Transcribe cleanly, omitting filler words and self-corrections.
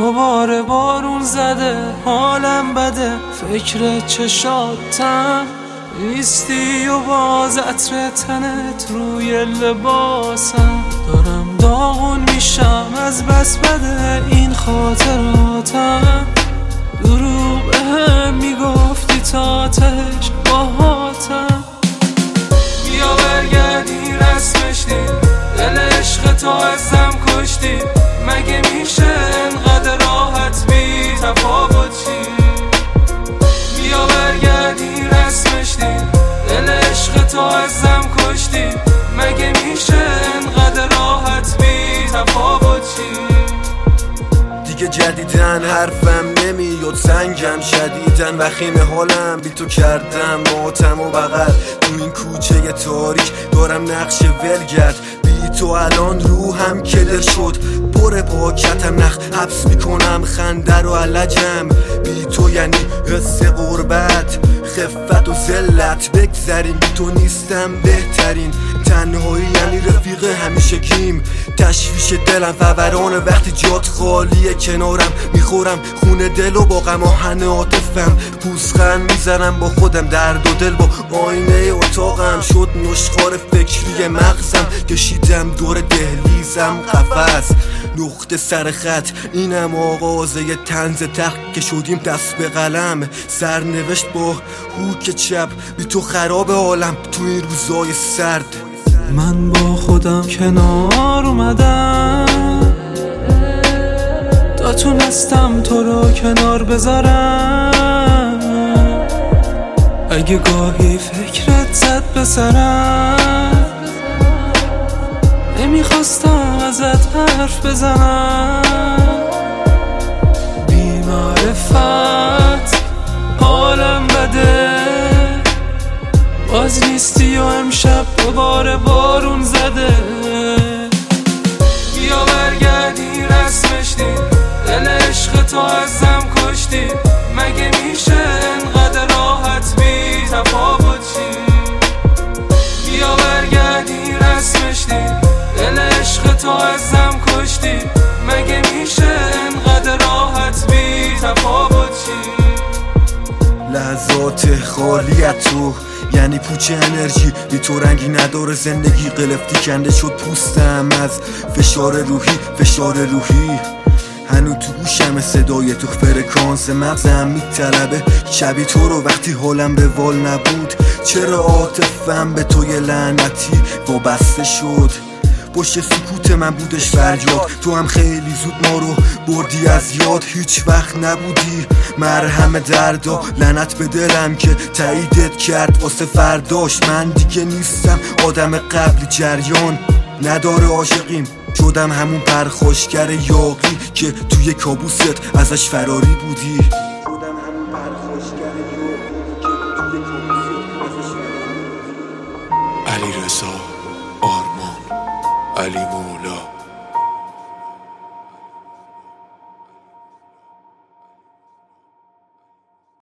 دوباره بارون زده، حالم بده، فکر چشاتم نیستی و باز عطر تنت روی لباسم. دارم داغون میشم از بس بده این خاطراتم. دروغ بهم میگفتی تا تهش باهاتم. بیا برگردی رسمش دی، دل عشق تو ازم کشتی. مگه میشه انقدر راحت بی تفاوت چی؟ بیا برگردی رسمش دی، دل عشق تو ازم کشتی. مگه میشه انقدر راحت بی تفاوت چی؟ دیگه جدیدن حرفم نمیاد، سنگم شدیدن وخیم حالم بی تو کردم ماتم و بغل. تو این کوچه تاریک دارم نقش ولگرد، بی تو الان روحم کدر شد. پر پاکتم نخ حبس میکنم خنده رو علجم. بی تو یعنی حس غربت، خفت و ذلت. بگذریم بی تو نیستم بهترین. تنهایی یعنی رفیق همیشه گیم. تشویش دلم فورانه وقتی جات خالیه کنارم. میخورم خونه دل و با غم آهن عاطفم. پوزخند میزنم با خودم، درد و دل با آینه اتاقم. شد نشخوار فکری مغزم، کشیدم دور دهلیزم قفس. نقطه سر خط اینم آغازه طنز تخت که شدیم دست به قلم. سرنوشت با هوک چپ، بی تو خراب عالم تو این روزای سرد. من با خودم کنار اومدم تا تونستم تو رو کنار بذارم. اگه گاهی فکرت زد به سرم، نمیخواستم ازت حرف بزنم. بی معرفت حالم بده، باز نیستی و امشب دوباره بارون زده. بیا برگردی رسمش دی، دل عشق تو ازم کشتی. مگه میشه انقدر راحت بی تفاوت چی؟ بیا برگردی رسمش دی، دل عشق تو ازم کشتی. مگه میشه انقدر راحت بی تفاوت چی؟ لحظات خالیت تو یعنی پوچ انرژی. بی تو رنگی نداره زندگی، قلفتی کنده شد پوستم از فشار روحی. هنو تو گوشم صدای تو، فرکانس مغزم میطلبه شبی تو رو وقتی حالم روال نبود. چرا عاطفم به توی لعنتی وابسته شد؟ پشت سکوت من بودش فریاد. تو هم خیلی زود ما رو بردی از یاد، هیچ وقت نبودی مرهم دردا. لعنت به دلم که تاییدت کرد واسه فرداش. من دیگه نیستم آدم قبل جریان، نداره عاشقیم. شدم همون پرخاشگر یاقی که توی کابوست ازش فراری بودی. علیرضا آرمان، علی مولا.